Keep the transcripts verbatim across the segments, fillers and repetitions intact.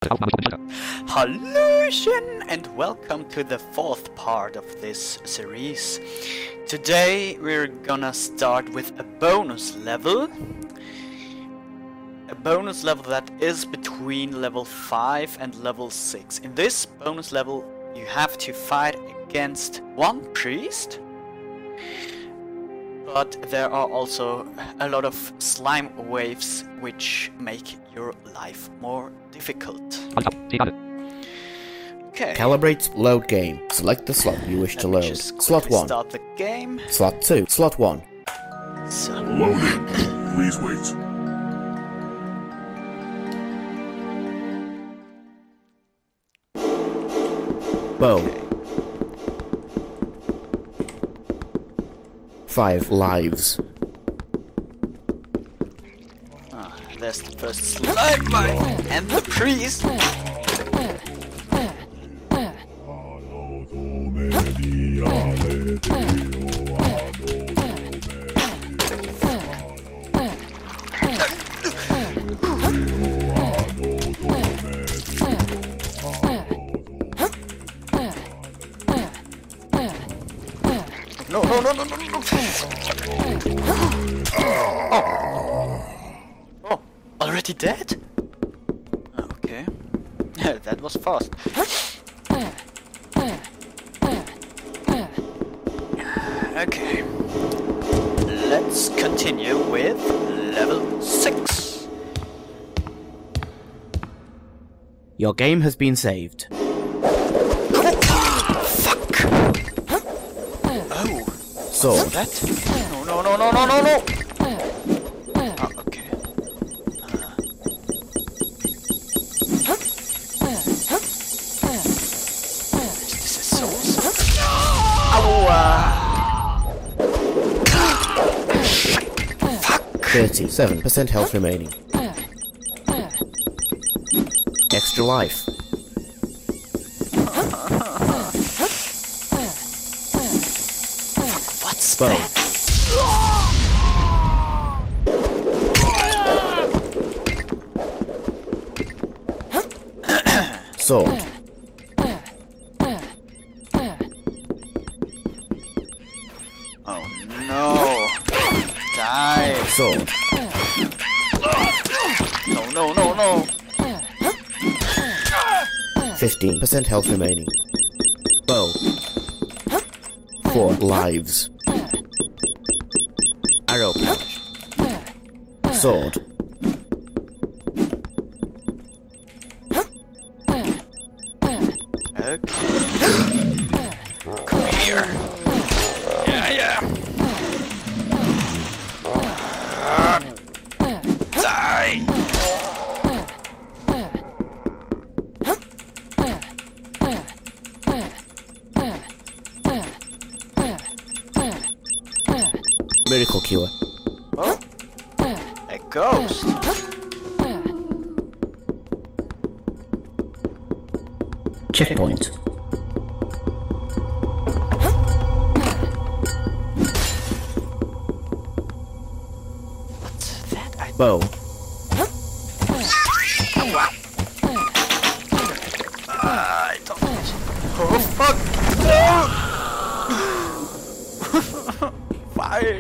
Hallöchen and welcome to the fourth part of this series. Today we're gonna start with a bonus level. A bonus level that is between level five and level six. In this bonus level you have to fight against one priest, but there are also a lot of slime waves which make your life more difficult. Okay. Calibrate load game. Select the slot you wish to Let me load. just Slot one. Start the game. Slot two. Slot one. So, Loading. Please wait. Bow. Five lives. ah, there's the first slime wife and the priest. No, no, no, no, no, no. Oh. Oh, already dead? Oh, okay. That was fast. Okay. Let's continue with level six. Your game has been saved. Fuck! Oh. Sword. That? No, no, no, no, no, no, no! Oh, okay. Uh. Is this a soul? Ow! Fuck! Thirty-seven percent health remaining. Extra life. What's Bow. that? Sword. Oh no! Die! Sword. No, no, no, no! Fifteen percent health remaining. Bow. Four lives. Arrow pouch. Sword. Okay. Come here. Yeah, yeah. Die! Miracle cure. Oh, a ghost. Checkpoint. What's that? I Bow. I don't. Oh fuck! No! Why?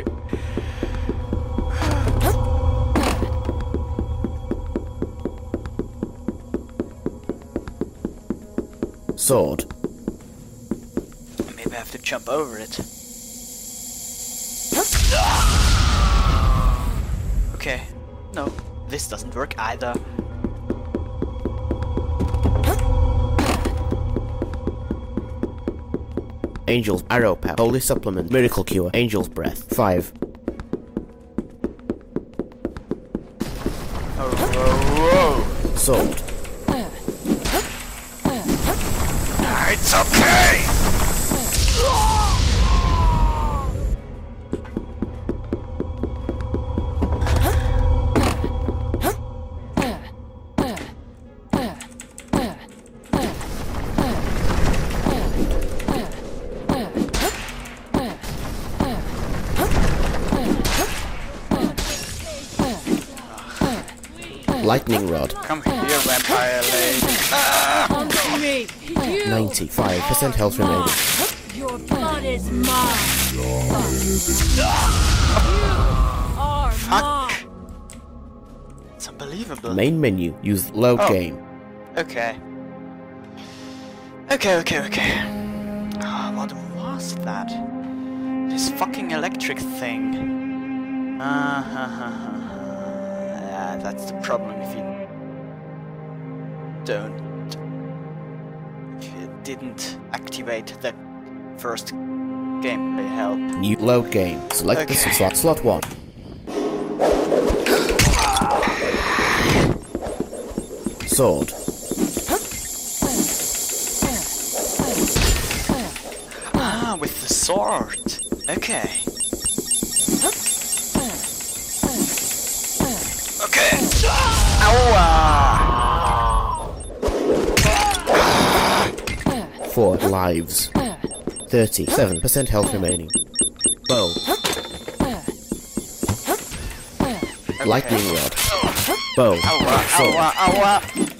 Sword. Maybe I have to jump over it. Okay. No, this doesn't work either. Angel's arrow pouch. Holy supplement. Miracle cure. Angel's breath. Five. Oh, whoa, whoa. Sword. It's okay! Lightning rod. Come here, vampire lady. ninety-five percent health remaining. Your blood is mine. You are mine. It's unbelievable. Main menu. Use load Oh. game. Okay. Okay, okay, okay. Ah, what was that? This fucking electric thing. Ah, ha, ha, ha. Yeah, that's the problem if you don't. If you didn't activate the first gameplay help. New load game. Select Okay. the slot. Slot one. Sword. Ah, with the sword. Okay. Okay. Ow! Four lives. Thirty-seven percent health remaining. Bow. Lightning rod. Bow. Ow! Sword. Ow! Ow!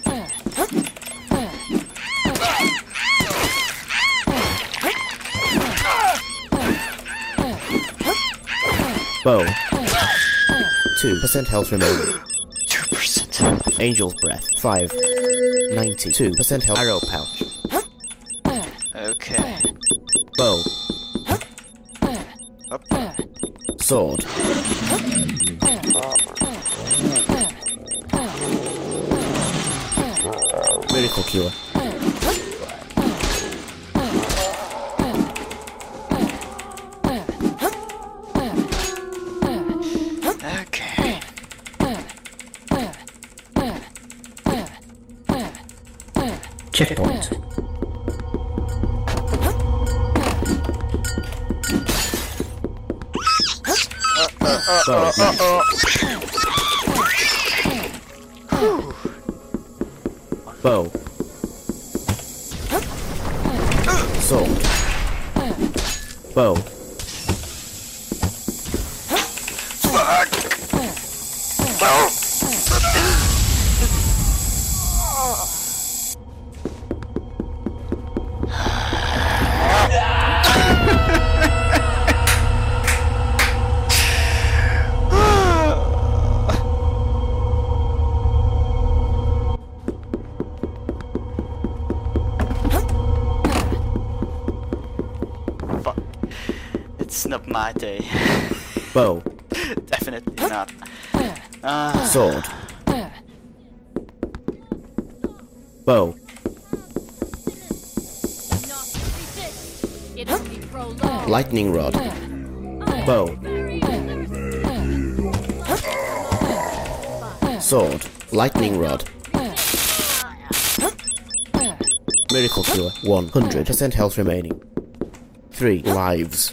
Bow. Two percent health remaining. Two percent. Angel's breath. Five. Ninety-two percent health. Arrow pouch. Okay. Bow. Up. Sword. Miracle cure. Okay. Checkpoint. Bow. Bow. Sword. Bow. Fuck. It's not my day. Bow. Definitely not. Ah. Sword. Bow. Not resist. It only prolongs. Lightning rod. Bow. Sword. Lightning rod. Miracle cure. one hundred percent health remaining. Three lives.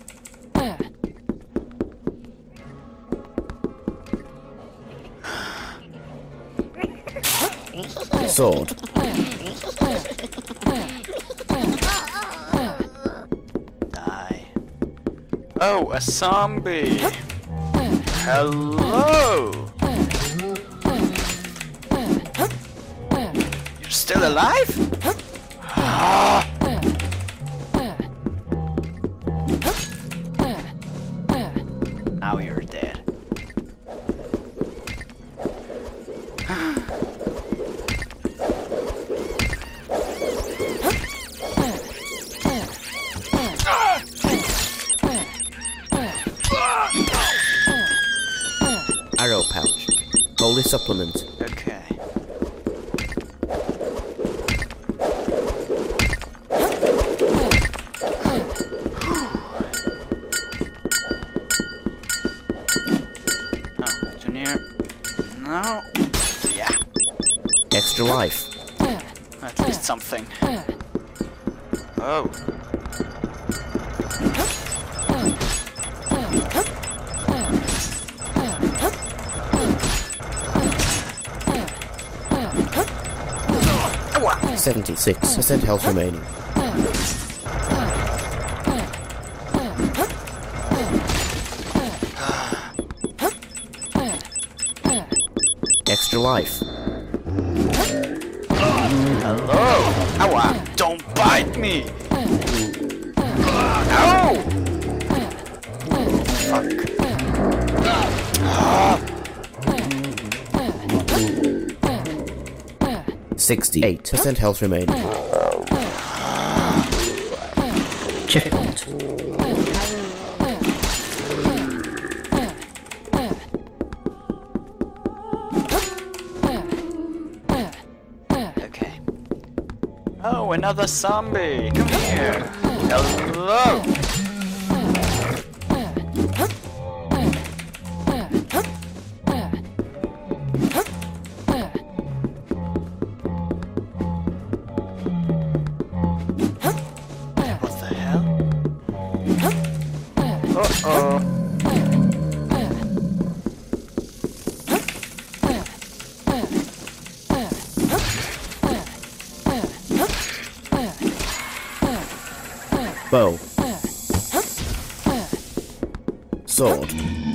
Sword. Die. Oh, a zombie. Hello. You're still alive? Ah. Now you're dead. Arrow pouch. Holy supplement. Okay. Oh, engineer. No. Yeah. Extra life. At least something. Oh. seventy-six percent health remaining. Extra life. Hello. Ow, don't bite me! Ow! Fuck. Sixty-eight percent health remaining. Checkpoint. Okay. Oh, another zombie! Come here! Hello! What the hell? Uh-oh. Bow. Sword.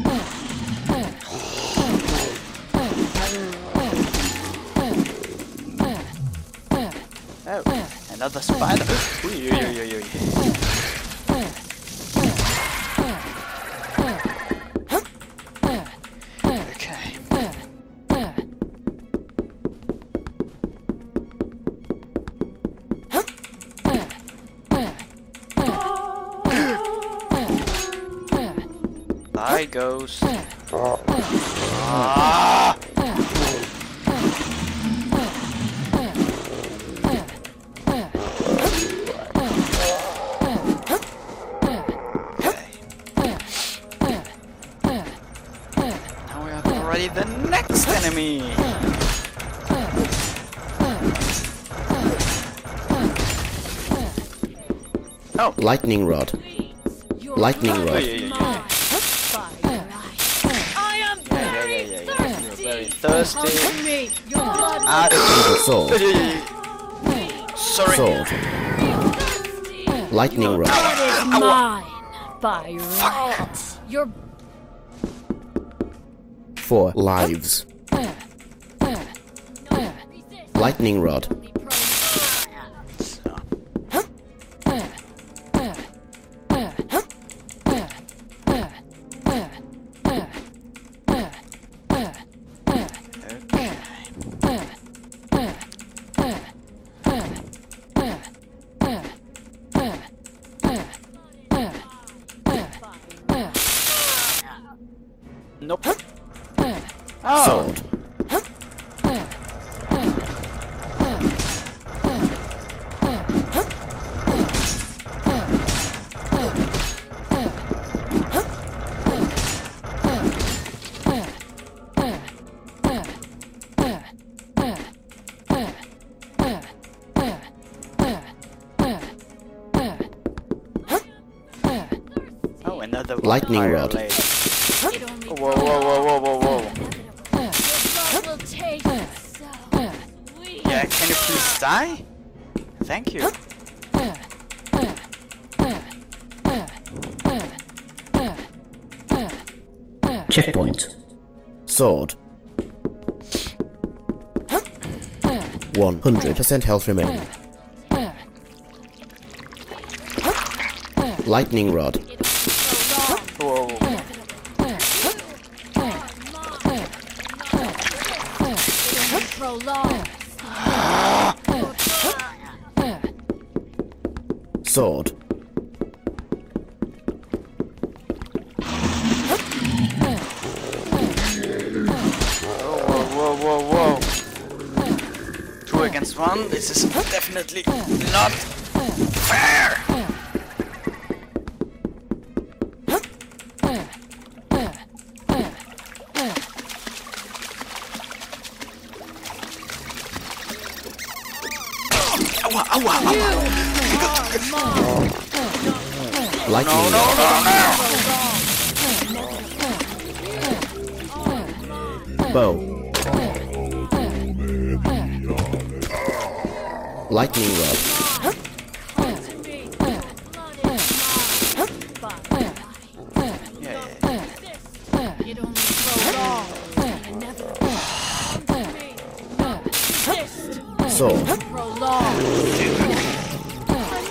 Oh, another spider. Ooh, ooh, ooh, ooh, ooh. Okay. Bye, ghost. Ah! Now we have already the next enemy. Oh, Lightning rod. Your Lightning blood rod. is Yeah, yeah, mine. Fire. I am yeah, yeah, very yeah, yeah, yeah. You're thirsty. very Come thirsty. to me. Your blood Ah, Sword. yeah, yeah, yeah. Sorry. Sword. Lightning rod. is mine. By right. Your Four lives. Lightning rod. So. Nope. Oh. Sword. Oh, another Lightning vampire rod. lady. It only Whoa, whoa, whoa, whoa, whoa, whoa. Your blood will taste so sweet. Yeah, can you please die? Thank you. Checkpoint. Sword. One hundred percent health remaining. Lightning rod. Whoa. Prolong. Sword. Whoa, whoa, whoa, whoa. Two against one. This is definitely not fair. Ow, ow, ow, Lightning no, rod. no, no, no. Bow. Lightning rod. Yeah, yeah. It only prolongs the inevitable. Come to me. Resist. Sword. Prolong.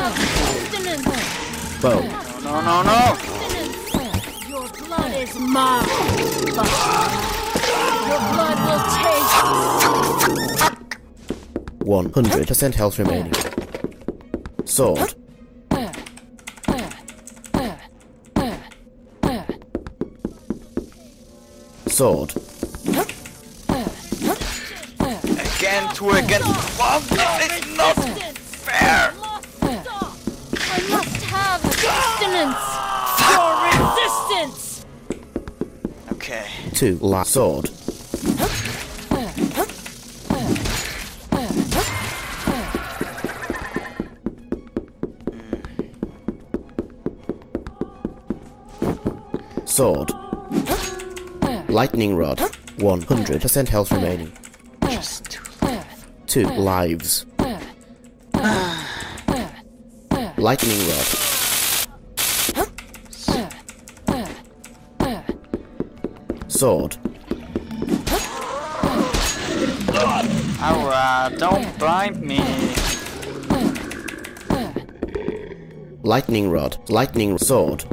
Abstinence! Bow. No, no, no! Abstinence! Your blood is mine! Your blood will taste! one hundred percent health remaining. Sword. Sword. Again, two against one. This is not fair. Stop! I must have abstinence! Your resistance! Okay. Two last sword. Sword. Lightning rod. one hundred percent health remaining. Just two left. Two lives. Lightning rod. Sword. Aura, don't bite me. Lightning rod. Lightning sword.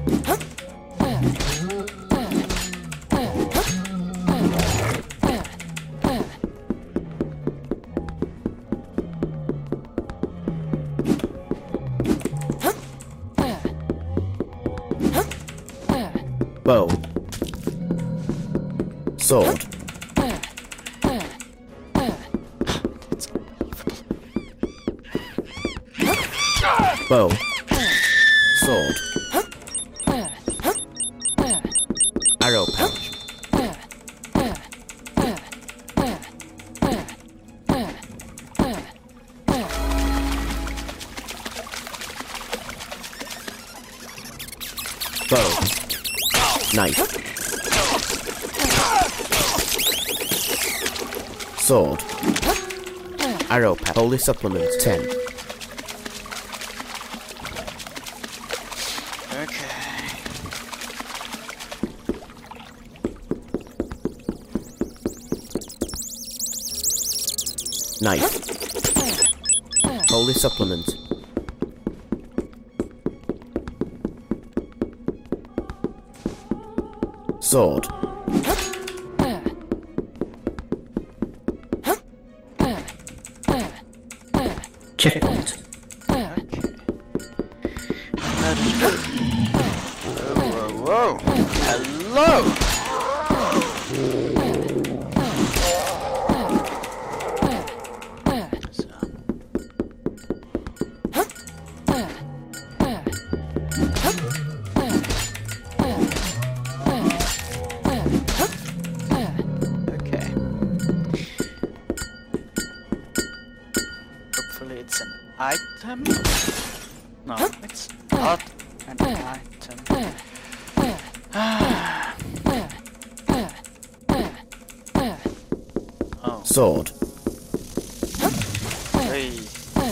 Bow. Sword. Bow. Sword. Arrow pouch. Bow. Knife. Sword. Arrow pack. Holy supplement. ten. Okay. Knife. Holy supplement. Sword. Checkpoint. Whoa, whoa, whoa. Hello! Okay. Hopefully it's an item. No, it's not an item. Oh, Sword. three.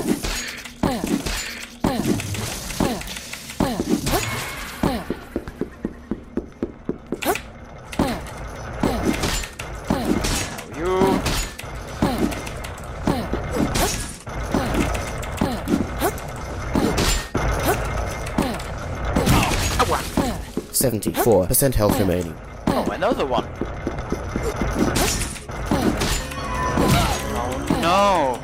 You. seventy-four percent health remaining. Oh, another one. Oh no.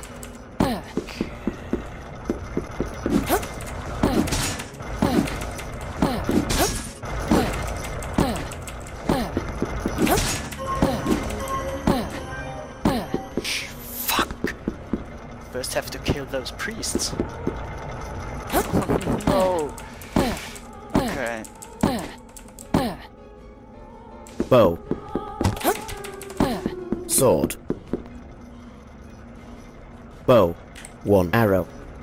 Fuck. First have to kill those priests. No. Okay. Bow. Sword. Bow. One arrow.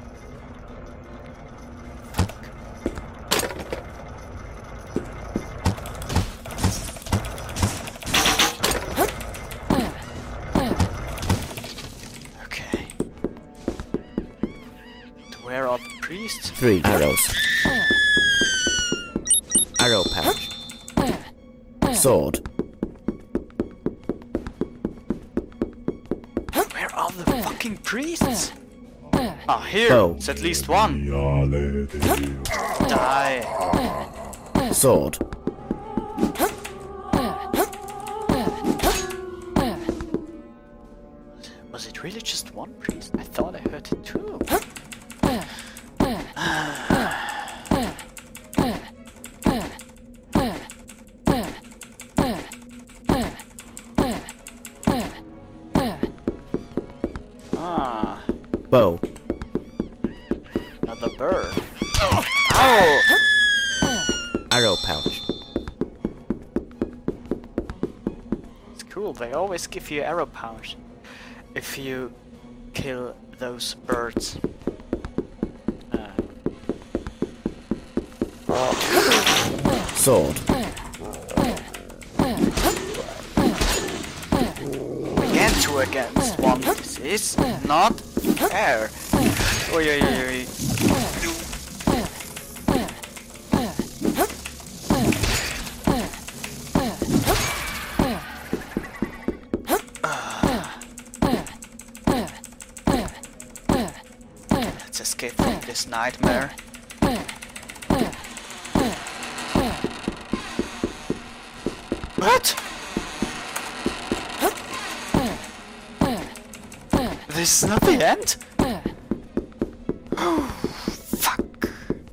Okay. Where are the priests? Three arrows. Arrow pouch. Sword. Where are the fucking priests? Ah, here! Bow. It's at least one! Die! Sword. Was it really just one priest? I thought I heard two. Ah, Bow. another bird. Ow! Arrow pouch. It's cool, they always give you arrow pouch if you kill those birds. Uh, Sword. again, two against one. This is not fair. Oi, oi, oi, oi. Let's escape from this nightmare. What? This is not the end? Oh, fuck.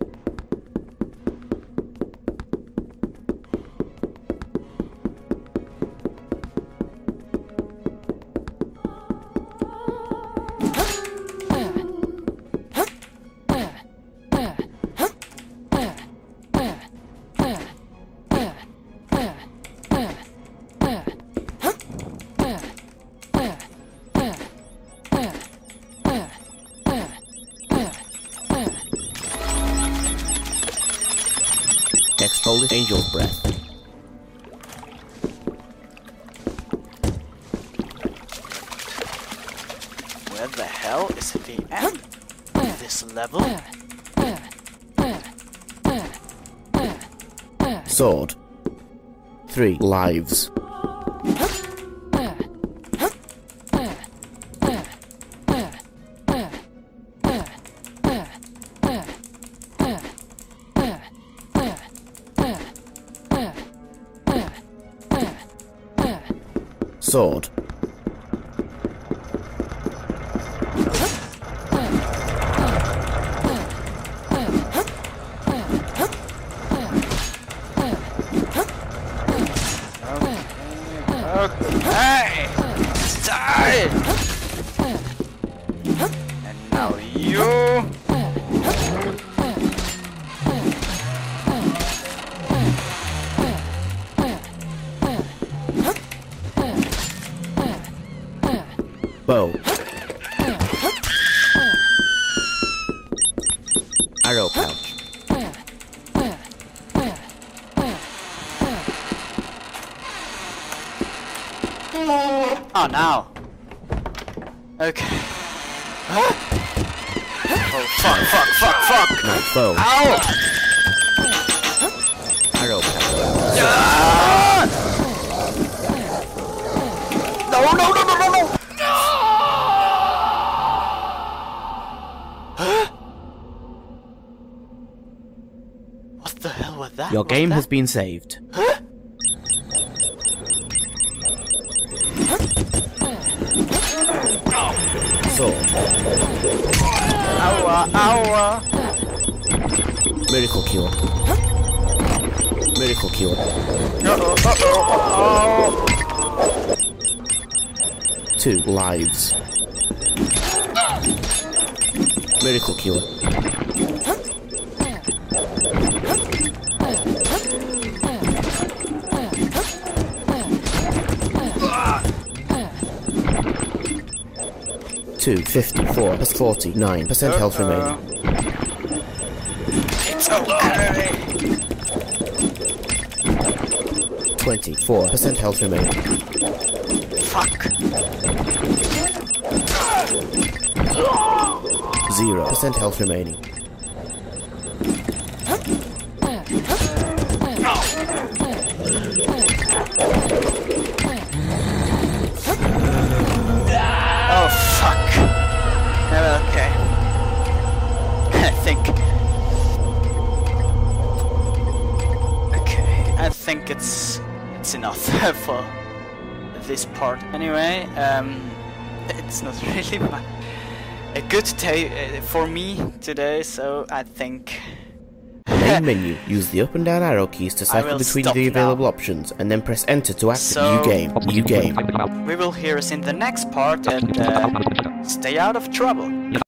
Next Polish Angel's Breath. Where the hell is the end of this level? Sword. Three lives. Sword. Hey! Die! And now you... Bow. Arrow pouch. Oh, now. Okay. Huh? Oh, fuck, fuck, fuck, fuck! Knife bow. Ow! Arrow pouch. Ah! No, no, no, no, no, no! Huh? What the hell was that? Your Was game that? has been saved. Huh? Sword. Ow, ow. Miracle cure. Miracle cure. Uh-oh, uh-oh, uh-oh. Two lives. Miracle cure. Two fifty-four plus forty-nine percent health remaining. It's okay. Twenty-four percent health remaining. Fuck. Zero percent health remaining. Oh fuck. Okay. think it's it's enough for this part. Anyway, um, it's not really my, a good day uh, for me today, so I think. Main menu. Use the up and down arrow keys to cycle between the available now. options, and then press enter to activate So, new game. New game. We will hear us in the next part, and uh, stay out of trouble.